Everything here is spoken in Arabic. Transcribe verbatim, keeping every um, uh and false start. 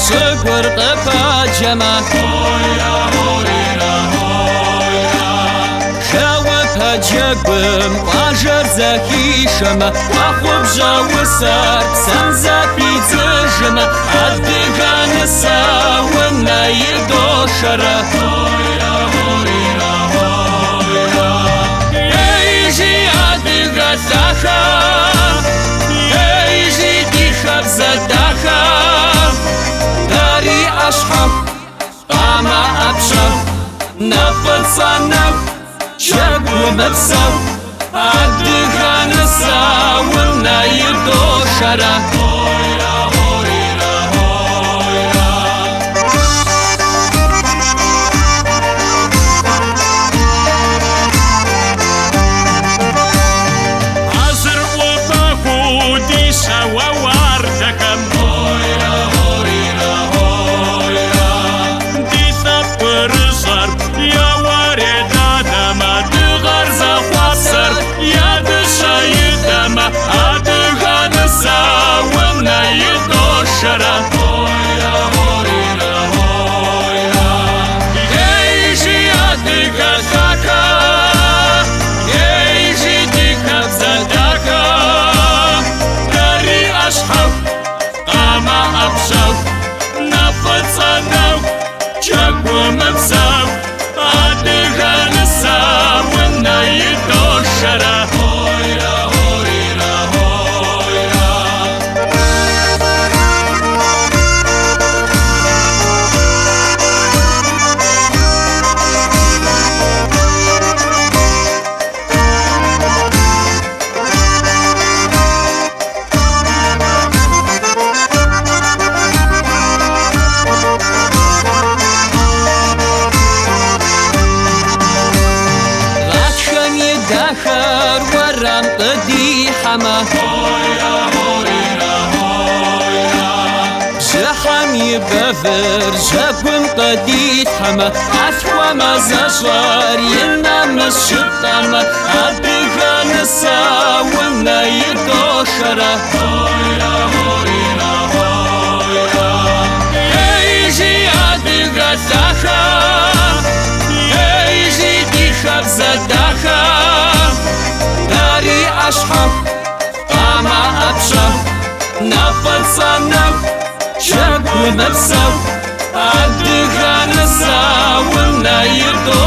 شكر قفا جما شاوتها جبم واجر زكي شما وخب جو سر سنزكي تجما أدقان ساونا يدو شرا يجي أدقا ساخا يجي دي خبزة داخا داري أشحف أما أبشف نفل صنف شاق ومبسو أدقا نساونا يدو شرا ومبسو أدقا نساونا يدو شرا هويرا هويرا هويرا داخر ورم قدي حما هويرا هويرا هويرا جحم يبفر جبم قدي حما أثوى ما زشار ينام الشطما أدقا نساونا يدو شرا هويرا هويرا هويرا يجي أدقا ساخا يجي دي خبزة داخا داري أشحف أما أبشف نفل صنف شاق ومبسو أدقا نساونا يدو